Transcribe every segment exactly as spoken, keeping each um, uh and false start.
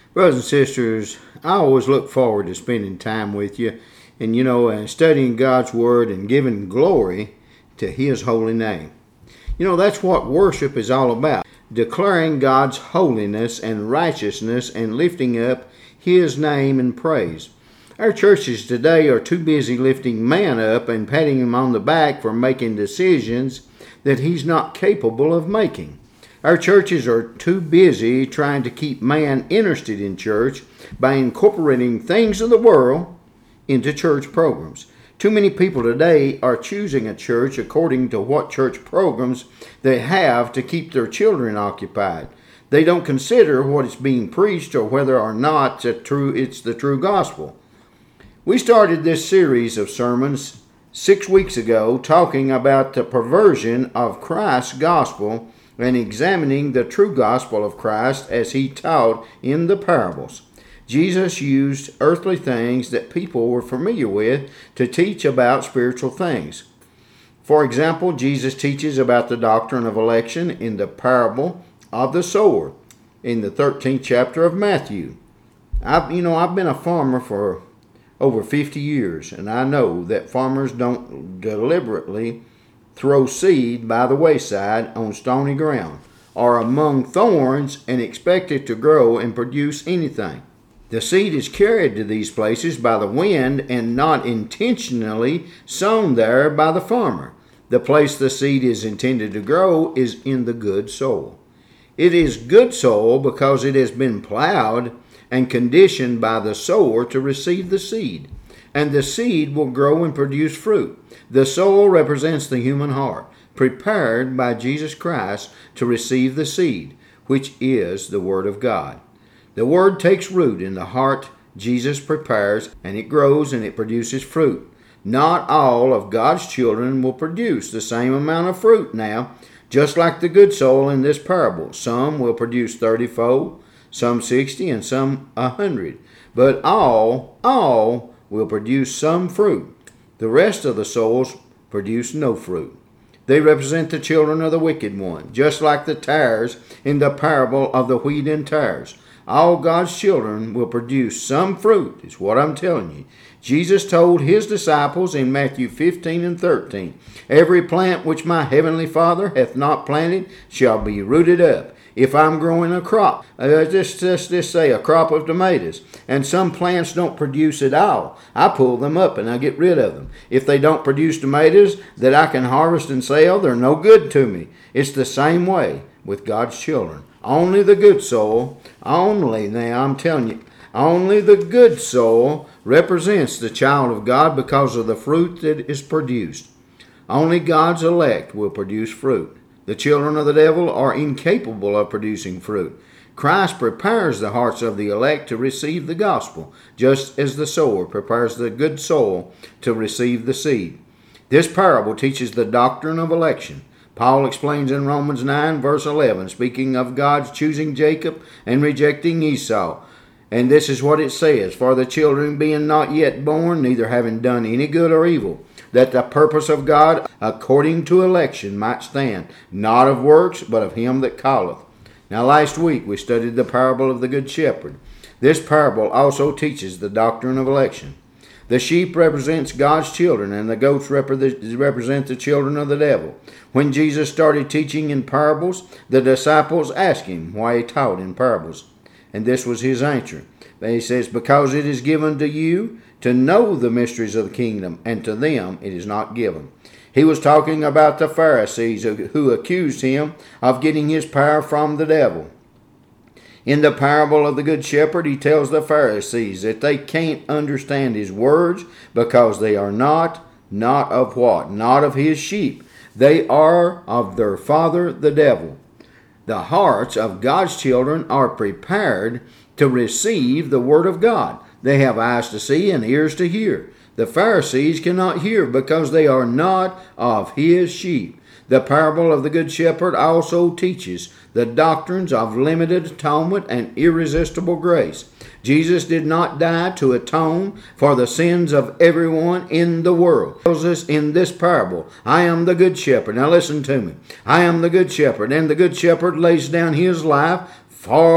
Brothers and sisters, I always look forward to spending time with you and, you know, and studying God's Word and giving glory to His holy name. You know, that's what worship is all about. Declaring God's holiness and righteousness and lifting up His name in praise. Our churches today are too busy lifting man up and patting him on the back for making decisions that he's not capable of making. Our churches are too busy trying to keep man interested in church by incorporating things of the world into church programs. Too many people today are choosing a church according to what church programs they have to keep their children occupied. They don't consider what is being preached or whether or not it's, true, it's the true gospel. We started this series of sermons six weeks ago talking about the perversion of Christ's gospel and examining the true gospel of Christ as he taught in the parables. Jesus used earthly things that people were familiar with to teach about spiritual things. For example, Jesus teaches about the doctrine of election in the parable of the sower in the thirteenth chapter of Matthew. I've, you know, I've been a farmer for over fifty years, and I know that farmers don't deliberately throw seed by the wayside on stony ground or among thorns and expect it to grow and produce anything. The seed is carried to these places by the wind and not intentionally sown there by the farmer. The place the seed is intended to grow is in the good soil. It is good soil because it has been plowed and conditioned by the sower to receive the seed, and the seed will grow and produce fruit. The soul represents the human heart, prepared by Jesus Christ to receive the seed, which is the Word of God. The Word takes root in the heart Jesus prepares, and it grows and it produces fruit. Not all of God's children will produce the same amount of fruit now, just like the good soil in this parable. Some will produce thirty-fold, some sixty, and some a hundred. But all, all will produce some fruit. The rest of the souls produce no fruit. They represent the children of the wicked one, just like the tares in the parable of the wheat and tares. All God's children will produce some fruit, is what I'm telling you. Jesus told his disciples in Matthew fifteen and thirteen, "Every plant which my heavenly Father hath not planted shall be rooted up." If I'm growing a crop, uh, just, just, just say a crop of tomatoes, and some plants don't produce at all, I pull them up and I get rid of them. If they don't produce tomatoes that I can harvest and sell, they're no good to me. It's the same way with God's children. Only the good soul, only, now I'm telling you, only the good soul represents the child of God because of the fruit that is produced. Only God's elect will produce fruit. The children of the devil are incapable of producing fruit. Christ prepares the hearts of the elect to receive the gospel, just as the sower prepares the good soil to receive the seed. This parable teaches the doctrine of election. Paul explains in Romans nine, verse eleven, speaking of God's choosing Jacob and rejecting Esau. And this is what it says, "For the children being not yet born, neither having done any good or evil, that the purpose of God according to election might stand, not of works, but of him that calleth." Now last week we studied the parable of the Good Shepherd. This parable also teaches the doctrine of election. The sheep represents God's children, and the goats represent the children of the devil. When Jesus started teaching in parables, the disciples asked him why he taught in parables. And this was his answer. He says, "Because it is given to you to know the mysteries of the kingdom, and to them it is not given." He was talking about the Pharisees who accused him of getting his power from the devil. In the parable of the Good Shepherd, he tells the Pharisees that they can't understand his words because they are not, not of what? Not of his sheep. They are of their father, the devil. The hearts of God's children are prepared to receive the word of God. They have eyes to see and ears to hear. The Pharisees cannot hear because they are not of his sheep. The parable of the Good Shepherd also teaches the doctrines of limited atonement and irresistible grace. Jesus did not die to atone for the sins of everyone in the world. He tells us in this parable, "I am the Good Shepherd." Now listen to me. I am the Good Shepherd, and the Good Shepherd lays down his life for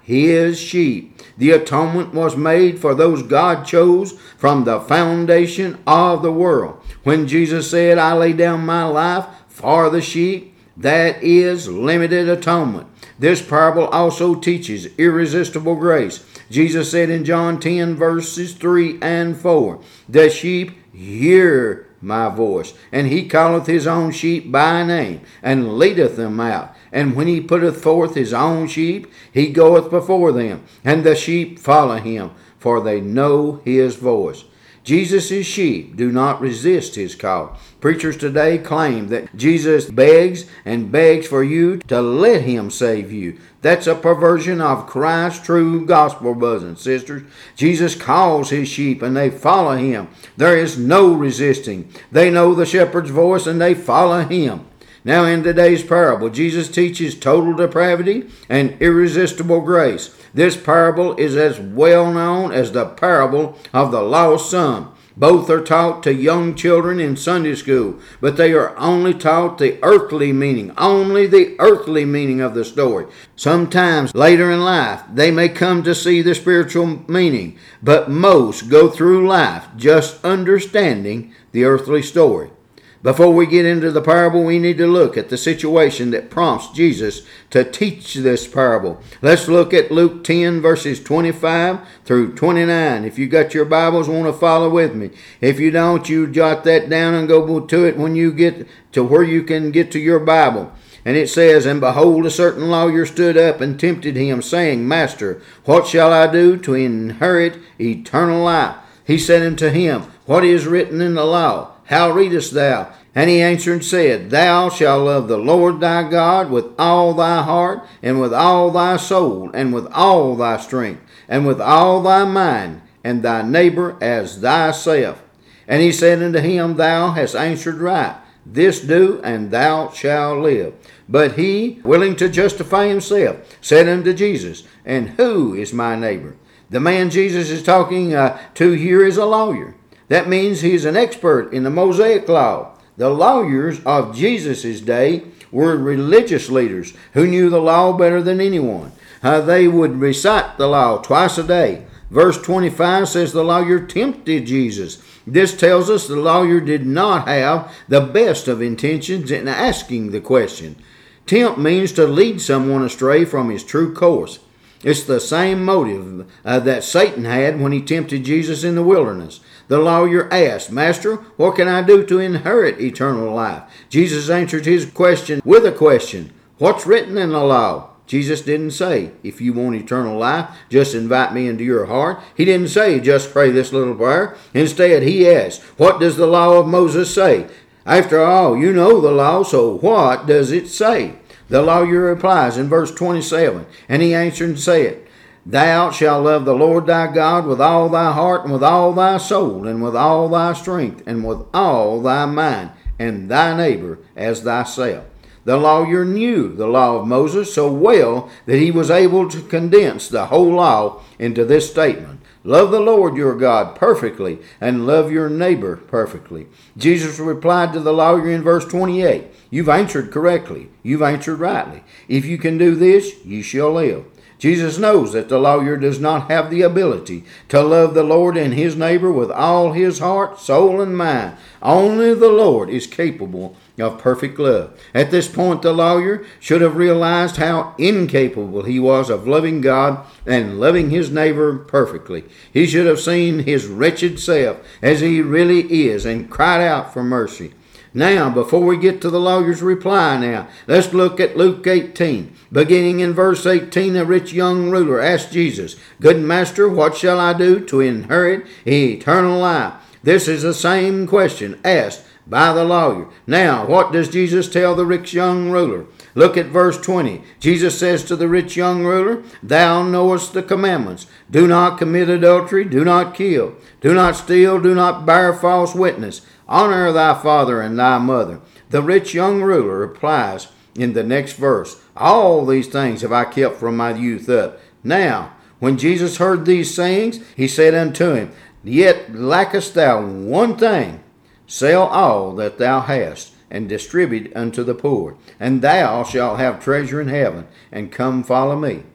his sheep. The atonement was made for those God chose from the foundation of the world. When Jesus said, I lay down my life for the sheep, that is limited atonement. This parable also teaches irresistible grace. Jesus said in John ten, verses three and four, the sheep hear my voice, and he calleth his own sheep by name, and leadeth them out. And when he putteth forth his own sheep, he goeth before them, and the sheep follow him, for they know his voice. Jesus' sheep do not resist his call. Preachers today claim that Jesus begs and begs for you to let him save you. That's a perversion of Christ's true gospel, brothers and sisters. Jesus calls his sheep and they follow him. There is no resisting. They know the shepherd's voice and they follow him. Now in today's parable, Jesus teaches total depravity and irresistible grace. This parable is as well known as the parable of the lost son. Both are taught to young children in Sunday school, but they are only taught the earthly meaning, only the earthly meaning of the story. Sometimes later in life, they may come to see the spiritual meaning, but most go through life just understanding the earthly story. Before we get into the parable, we need to look at the situation that prompts Jesus to teach this parable. Let's look at Luke ten, verses twenty-five through twenty-nine. If you got your Bibles, want to follow with me. If you don't, you jot that down and go to it when you get to where you can get to your Bible. And it says, And behold, a certain lawyer stood up and tempted him, saying, Master, what shall I do to inherit eternal life? He said unto him, What is written in the law? How readest thou? And he answered and said, Thou shalt love the Lord thy God with all thy heart, and with all thy soul, and with all thy strength, and with all thy mind, and thy neighbor as thyself. And he said unto him, Thou hast answered right. This do, and thou shalt live. But he, willing to justify himself, said unto Jesus, And who is my neighbor? The man Jesus is talking uh, to here is a lawyer. That means he's an expert in the Mosaic law. The lawyers of Jesus' day were religious leaders who knew the law better than anyone. Uh, they would recite the law twice a day. Verse twenty-five says the lawyer tempted Jesus. This tells us the lawyer did not have the best of intentions in asking the question. Tempt means to lead someone astray from his true course. It's the same motive uh, that Satan had when he tempted Jesus in the wilderness. The lawyer asked, Master, what can I do to inherit eternal life? Jesus answered his question with a question. What's written in the law? Jesus didn't say, if you want eternal life, just invite me into your heart. He didn't say, just pray this little prayer. Instead, he asked, what does the law of Moses say? After all, you know the law, so what does it say? The lawyer replies in verse twenty-seven, and he answered and said, Thou shalt love the Lord thy God with all thy heart, and with all thy soul, and with all thy strength, and with all thy mind, and thy neighbor as thyself. The lawyer knew the law of Moses so well that he was able to condense the whole law into this statement. Love the Lord your God perfectly, and love your neighbor perfectly. Jesus replied to the lawyer in verse twenty-eight, You've answered correctly. You've answered rightly. If you can do this, you shall live. Jesus knows that the lawyer does not have the ability to love the Lord and his neighbor with all his heart, soul, and mind. Only the Lord is capable of perfect love. At this point, the lawyer should have realized how incapable he was of loving God and loving his neighbor perfectly. He should have seen his wretched self as he really is and cried out for mercy. Now, before we get to the lawyer's reply now, let's look at Luke eighteen. Beginning in verse eighteen, a rich young ruler asked Jesus, Good master, what shall I do to inherit eternal life? This is the same question asked by the lawyer. Now, what does Jesus tell the rich young ruler? Look at verse twenty. Jesus says to the rich young ruler, Thou knowest the commandments. Do not commit adultery. Do not kill. Do not steal. Do not bear false witness. Honor thy father and thy mother. The rich young ruler replies in the next verse, All these things have I kept from my youth up. Now, when Jesus heard these sayings, he said unto him, Yet lackest thou one thing. Sell all that thou hast, and distribute unto the poor, and thou shalt have treasure in heaven, and come follow me.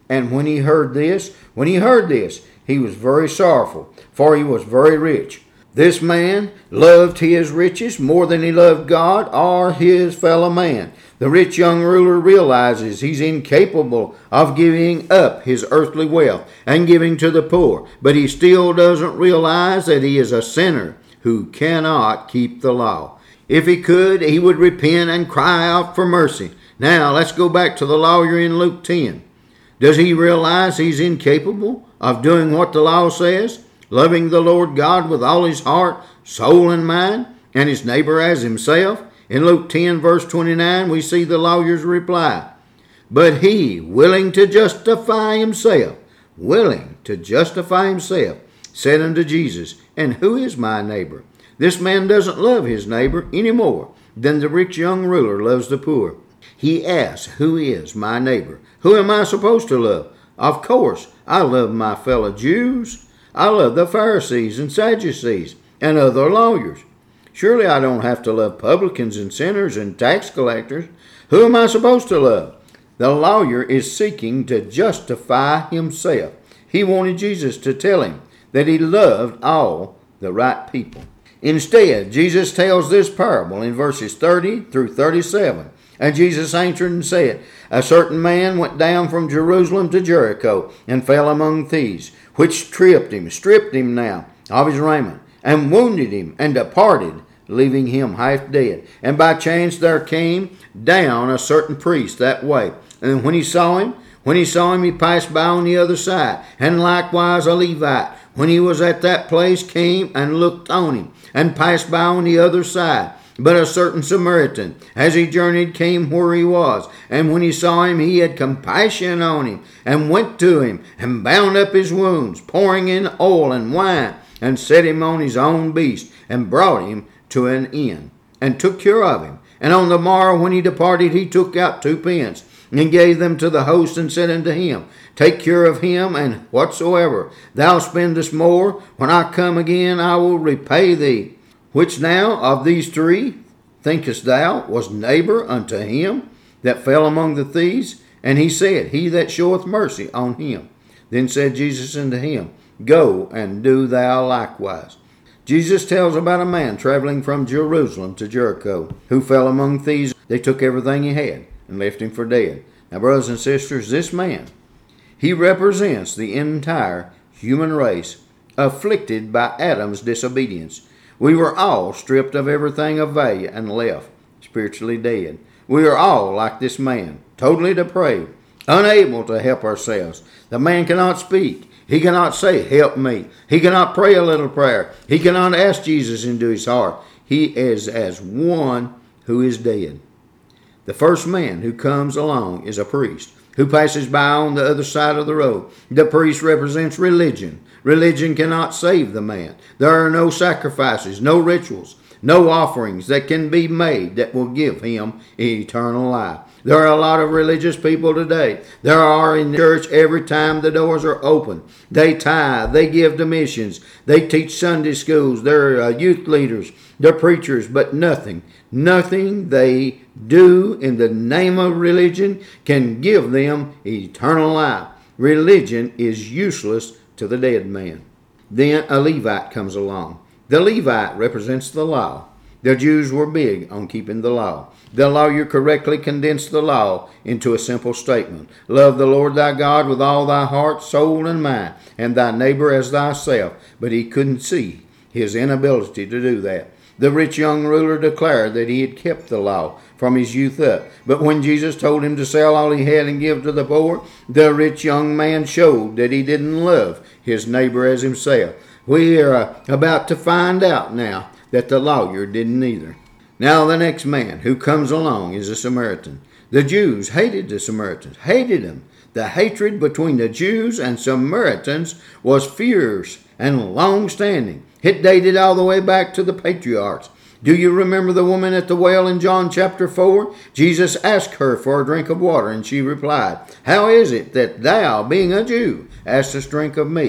And when he heard this, when he heard this, he was very sorrowful, for he was very rich. This man loved his riches more than he loved God or his fellow man. The rich young ruler realizes he's incapable of giving up his earthly wealth and giving to the poor, but he still doesn't realize that he is a sinner who cannot keep the law. If he could, he would repent and cry out for mercy. Now, let's go back to the lawyer in Luke ten. Does he realize he's incapable of doing what the law says? Loving the Lord God with all his heart, soul, and mind, and his neighbor as himself? In Luke ten, verse twenty-nine, we see the lawyer's reply. But he, willing to justify himself, willing to justify himself, said unto Jesus, And who is my neighbor? This man doesn't love his neighbor any more than the rich young ruler loves the poor. He asks, Who is my neighbor? Who am I supposed to love? Of course, I love my fellow Jews. I love the Pharisees and Sadducees and other lawyers. Surely I don't have to love publicans and sinners and tax collectors. Who am I supposed to love? The lawyer is seeking to justify himself. He wanted Jesus to tell him that he loved all the right people. Instead, Jesus tells this parable in verses thirty through thirty-seven. And Jesus answered and said, A certain man went down from Jerusalem to Jericho and fell among thieves, which tripped him, stripped him now of his raiment, and wounded him, and departed, leaving him half dead. And by chance there came down a certain priest that way. And when he saw him, when he saw him, he passed by on the other side. And likewise a Levite, when he was at that place, came and looked on him, and passed by on the other side. But a certain Samaritan, as he journeyed, came where he was. And when he saw him, he had compassion on him, and went to him, and bound up his wounds, pouring in oil and wine, and set him on his own beast, and brought him to an inn, and took care of him. And on the morrow when he departed, he took out two pence, and gave them to the host, and said unto him, Take care of him, and whatsoever thou spendest more, when I come again, I will repay thee. Which now of these three, thinkest thou, was neighbor unto him that fell among the thieves? And he said, He that showeth mercy on him. Then said Jesus unto him, Go and do thou likewise. Jesus tells about a man traveling from Jerusalem to Jericho, who fell among thieves. They took everything he had and left him for dead. Now, brothers and sisters, this man, he represents the entire human race afflicted by Adam's disobedience. We were all stripped of everything of value and left spiritually dead. We are all like this man, totally depraved, unable to help ourselves. The man cannot speak. He cannot say, Help me. He cannot pray a little prayer. He cannot ask Jesus into his heart. He is as one who is dead. The first man who comes along is a priest who passes by on the other side of the road. The priest represents religion. Religion cannot save the man. There are no sacrifices, no rituals, no offerings that can be made that will give him eternal life. There are a lot of religious people today. There are in the church every time the doors are open. They tithe, they give to missions, they teach Sunday schools, they're uh, youth leaders, they're preachers, but nothing, nothing they do in the name of religion can give them eternal life. Religion is useless to the dead man. Then a Levite comes along. The Levite represents the law. The Jews were big on keeping the law. The lawyer correctly condensed the law into a simple statement. Love the Lord thy God with all thy heart, soul, and mind, and thy neighbor as thyself. But he couldn't see his inability to do that. The rich young ruler declared that he had kept the law from his youth up. But when Jesus told him to sell all he had and give to the poor, the rich young man showed that he didn't love his neighbor as himself. We are uh, about to find out now that the lawyer didn't either. Now the next man who comes along is a Samaritan. The Jews hated the Samaritans, hated them. The hatred between the Jews and Samaritans was fierce and long-standing. It dated all the way back to the patriarchs. Do you remember the woman at the well in John chapter four? Jesus asked her for a drink of water, and she replied, How is it that thou, being a Jew, askest drink of me,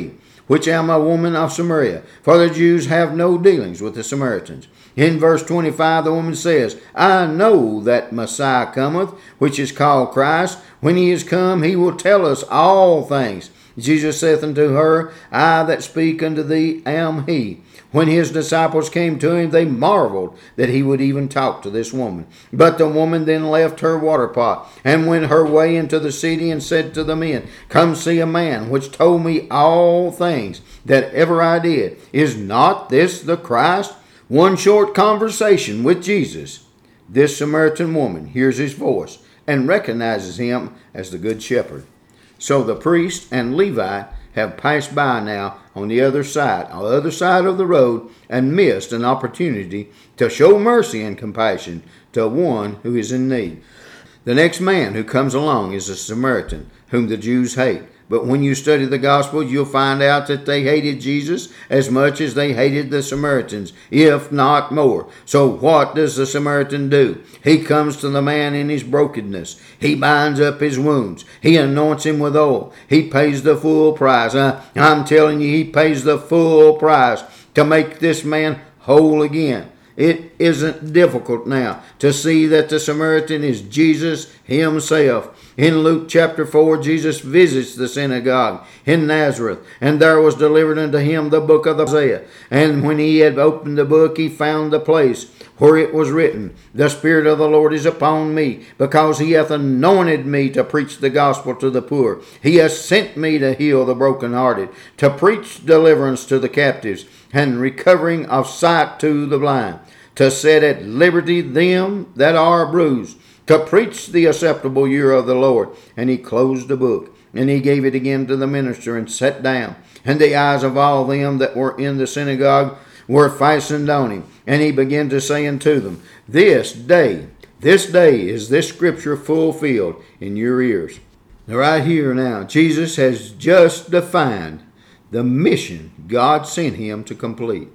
which am a woman of Samaria, for the Jews have no dealings with the Samaritans. In verse twenty-five, the woman says, I know that Messiah cometh, which is called Christ. When he is come, he will tell us all things. Jesus saith unto her, I that speak unto thee am he. When his disciples came to him, they marveled that he would even talk to this woman. But the woman then left her water pot, and went her way into the city, and said to the men, Come see a man which told me all things that ever I did. Is not this the Christ? One short conversation with Jesus. This Samaritan woman hears his voice and recognizes him as the Good Shepherd. So the priest and Levite have passed by now on the other side, on the other side of the road, and missed an opportunity to show mercy and compassion to one who is in need. The next man who comes along is a Samaritan, whom the Jews hate. But when you study the Gospel, you'll find out that they hated Jesus as much as they hated the Samaritans, if not more. So what does the Samaritan do? He comes to the man in his brokenness. He binds up his wounds. He anoints him with oil. He pays the full price. Uh, I'm telling you, he pays the full price to make this man whole again. It isn't difficult now to see that the Samaritan is Jesus himself. In Luke chapter four, Jesus visits the synagogue in Nazareth, and there was delivered unto him the book of Isaiah. And when he had opened the book, he found the place where it was written, The Spirit of the Lord is upon me, because he hath anointed me to preach the gospel to the poor. He hath sent me to heal the brokenhearted, to preach deliverance to the captives, and recovering of sight to the blind, to set at liberty them that are bruised, to preach the acceptable year of the Lord. And he closed the book, and he gave it again to the minister, and sat down. And the eyes of all them that were in the synagogue were fastened on him. And he began to say unto them, This day, this day is this scripture fulfilled in your ears. Now right here now, Jesus has just defined the mission God sent him to complete.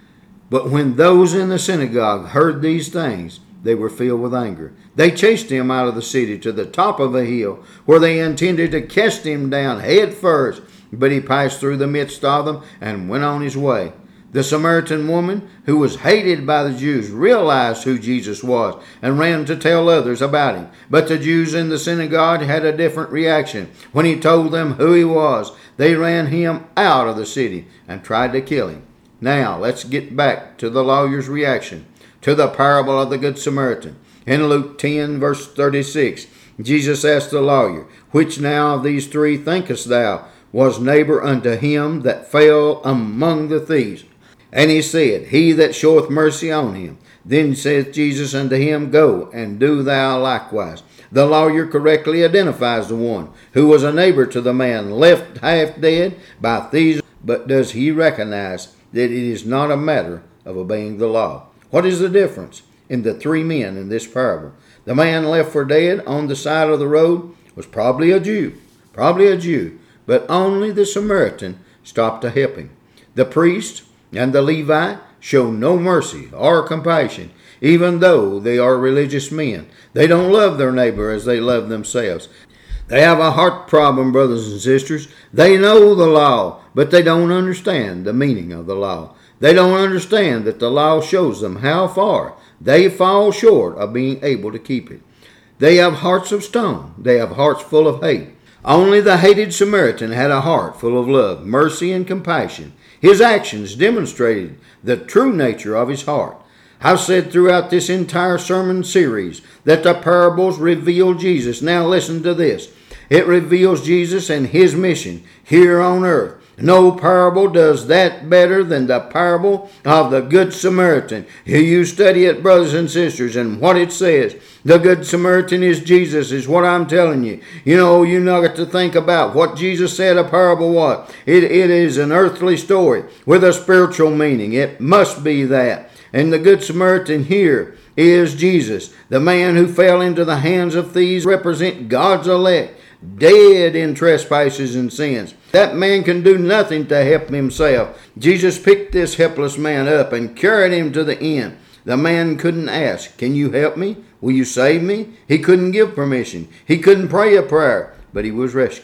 But when those in the synagogue heard these things, they were filled with anger. They chased him out of the city to the top of a hill, where they intended to cast him down head first. But he passed through the midst of them and went on his way. The Samaritan woman, who was hated by the Jews, realized who Jesus was and ran to tell others about him. But the Jews in the synagogue had a different reaction. When he told them who he was, they ran him out of the city and tried to kill him. Now, let's get back to the lawyer's reaction to the parable of the Good Samaritan. In Luke ten, verse thirty-six, Jesus asked the lawyer, Which now of these three thinkest thou was neighbor unto him that fell among the thieves? And he said, He that showeth mercy on him. Then saith Jesus unto him, Go, and do thou likewise. The lawyer correctly identifies the one who was a neighbor to the man left half dead by thieves, but does he recognize that it is not a matter of obeying the law? What is the difference in the three men in this parable? The man left for dead on the side of the road was probably a Jew, probably a Jew, but only the Samaritan stopped to help him. The priest and the Levite show no mercy or compassion, even though they are religious men. They don't love their neighbor as they love themselves. They have a heart problem, brothers and sisters. They know the law, but they don't understand the meaning of the law. They don't understand that the law shows them how far they fall short of being able to keep it. They have hearts of stone. They have hearts full of hate. Only the hated Samaritan had a heart full of love, mercy, and compassion. His actions demonstrated the true nature of his heart. I've said throughout this entire sermon series that the parables reveal Jesus. Now listen to this. It reveals Jesus and his mission here on earth. No parable does that better than the parable of the Good Samaritan. Here you study it, brothers and sisters, and what it says. The Good Samaritan is Jesus, is what I'm telling you. You know, you know got to think about what Jesus said a parable was. It, it is an earthly story with a spiritual meaning. It must be that. And the Good Samaritan here is Jesus. The man who fell into the hands of thieves represent God's elect, dead in trespasses and sins. That man can do nothing to help himself. Jesus picked this helpless man up and carried him to the end. The man couldn't ask, Can you help me? Will you save me? He couldn't give permission. He couldn't pray a prayer, but he was rescued.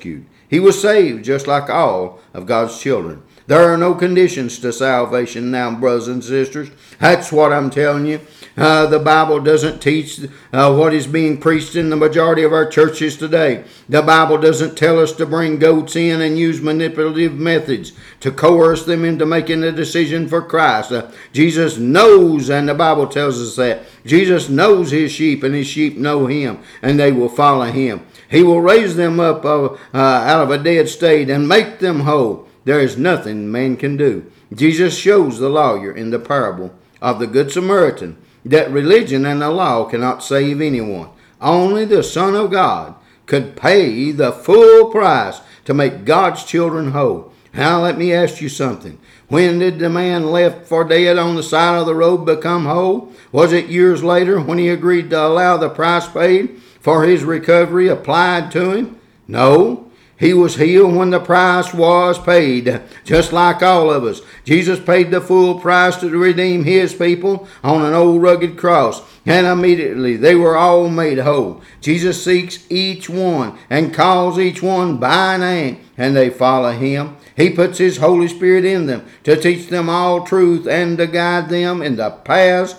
He was saved just like all of God's children. There are no conditions to salvation now, brothers and sisters. That's what I'm telling you. Uh, the Bible doesn't teach uh, what is being preached in the majority of our churches today. The Bible doesn't tell us to bring goats in and use manipulative methods to coerce them into making a decision for Christ. Uh, Jesus knows, and the Bible tells us that. Jesus knows his sheep, and his sheep know him, and they will follow him. He will raise them up uh, uh, out of a dead state and make them whole. There is nothing man can do. Jesus shows the lawyer in the parable of the Good Samaritan that religion and the law cannot save anyone. Only the Son of God could pay the full price to make God's children whole. Now let me ask you something. When did the man left for dead on the side of the road become whole? Was it years later when he agreed to allow the price paid for his recovery applied to him? No. He was healed when the price was paid, just like all of us. Jesus paid the full price to redeem his people on an old rugged cross, and immediately they were all made whole. Jesus seeks each one and calls each one by name, and they follow him. He puts his Holy Spirit in them to teach them all truth and to guide them in the paths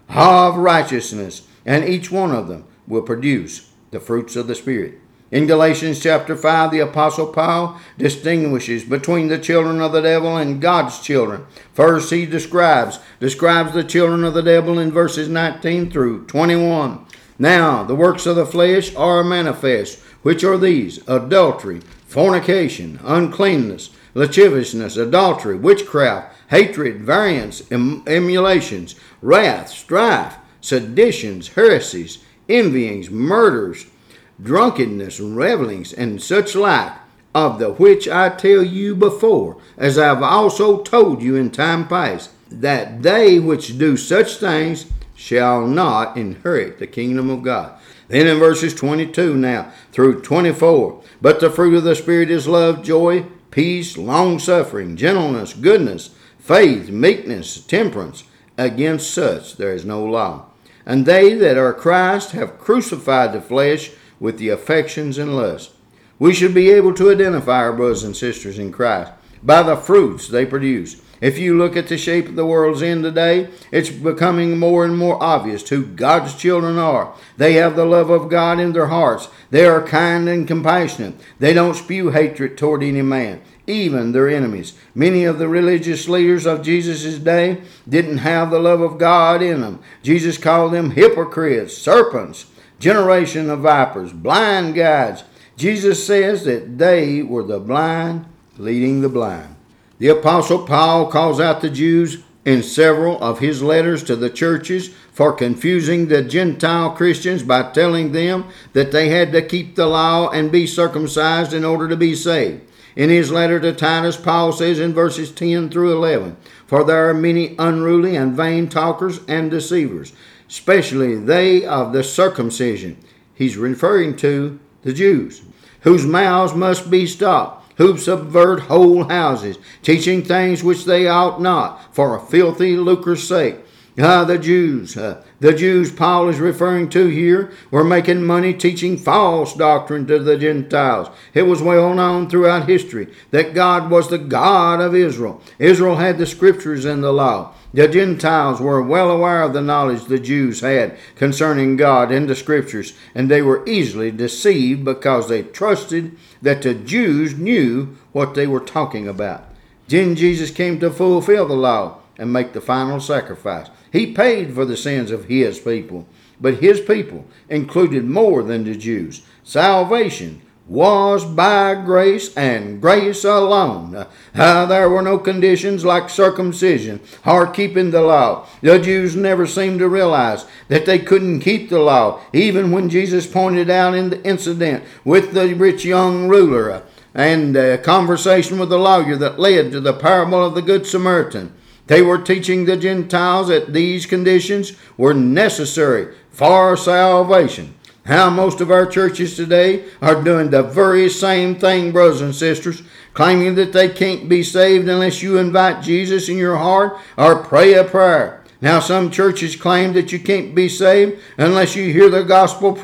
of righteousness, and each one of them will produce the fruits of the Spirit. In Galatians chapter five, the Apostle Paul distinguishes between the children of the devil and God's children. First, he describes, describes the children of the devil in verses nineteen through twenty-one. Now, the works of the flesh are manifest, which are these: adultery, fornication, uncleanness, lasciviousness, adultery, witchcraft, hatred, variance, em- emulations, wrath, strife, seditions, heresies, envyings, murders, drunkenness, revelings, and such like, of the which I tell you before, as I have also told you in time past, that they which do such things shall not inherit the kingdom of God. Then in verses twenty-two now through twenty-four, but the fruit of the Spirit is love, joy, peace, long-suffering, gentleness, goodness, faith, meekness, temperance. Against such there is no law. And they that are Christ have crucified the flesh with the affections and lusts. We should be able to identify our brothers and sisters in Christ by the fruits they produce. If you look at the shape of the world's in today, it's becoming more and more obvious who God's children are. They have the love of God in their hearts. They are kind and compassionate. They don't spew hatred toward any man, even their enemies. Many of the religious leaders of Jesus' day didn't have the love of God in them. Jesus called them hypocrites, serpents, generation of vipers, blind guides. Jesus says that they were the blind leading the blind. The Apostle Paul calls out the Jews in several of his letters to the churches for confusing the Gentile Christians by telling them that they had to keep the law and be circumcised in order to be saved. In his letter to Titus, Paul says in verses ten through eleven, "For there are many unruly and vain talkers and deceivers, especially they of the circumcision." He's referring to the Jews, "whose mouths must be stopped, who subvert whole houses, teaching things which they ought not, for a filthy lucre's sake." Ah, the Jews, uh, the Jews Paul is referring to here were making money teaching false doctrine to the Gentiles. It was well known throughout history that God was the God of Israel. Israel had the scriptures and the law. The Gentiles were well aware of the knowledge the Jews had concerning God and the scriptures, and they were easily deceived because they trusted that the Jews knew what they were talking about. Then Jesus came to fulfill the law and make the final sacrifice. He paid for the sins of his people, but his people included more than the Jews. Salvation was by grace and grace alone. Uh, there were no conditions like circumcision or keeping the law. The Jews never seemed to realize that they couldn't keep the law, even when Jesus pointed out in the incident with the rich young ruler and the conversation with the lawyer that led to the parable of the Good Samaritan. They were teaching the Gentiles that these conditions were necessary for salvation. How most of our churches today are doing the very same thing, brothers and sisters, claiming that they can't be saved unless you invite Jesus in your heart or pray a prayer. Now some churches claim that you can't be saved unless you hear the gospel preached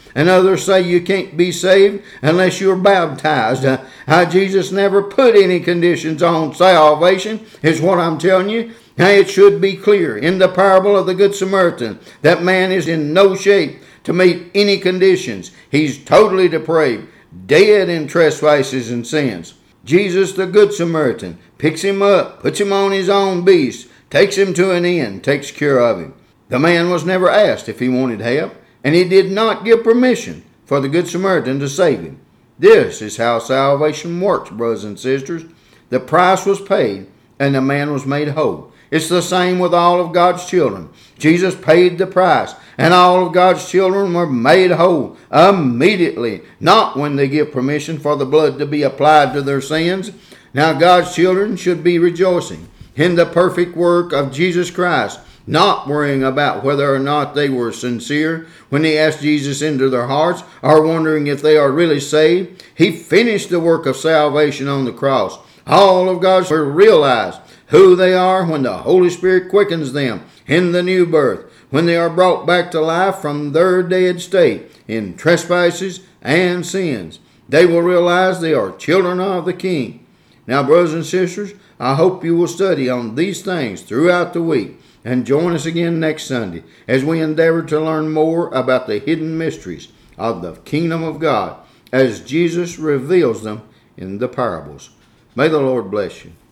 And others say you can't be saved unless you're baptized. Uh, how Jesus never put any conditions on salvation is what I'm telling you. Now it should be clear in the parable of the Good Samaritan that man is in no shape to meet any conditions. He's totally depraved, dead in trespasses and sins. Jesus, the Good Samaritan, picks him up, puts him on his own beast, takes him to an inn, takes care of him. The man was never asked if he wanted help, and he did not give permission for the Good Samaritan to save him. This is how salvation works, brothers and sisters. The price was paid, and the man was made whole. It's the same with all of God's children. Jesus paid the price, and all of God's children were made whole immediately, not when they give permission for the blood to be applied to their sins. Now God's children should be rejoicing in the perfect work of Jesus Christ, not worrying about whether or not they were sincere when they asked Jesus into their hearts, or wondering if they are really saved. He finished the work of salvation on the cross. All of God's children realize who they are when the Holy Spirit quickens them in the new birth, when they are brought back to life from their dead state in trespasses and sins. They will realize they are children of the King. Now, brothers and sisters, I hope you will study on these things throughout the week and join us again next Sunday as we endeavor to learn more about the hidden mysteries of the kingdom of God as Jesus reveals them in the parables. May the Lord bless you.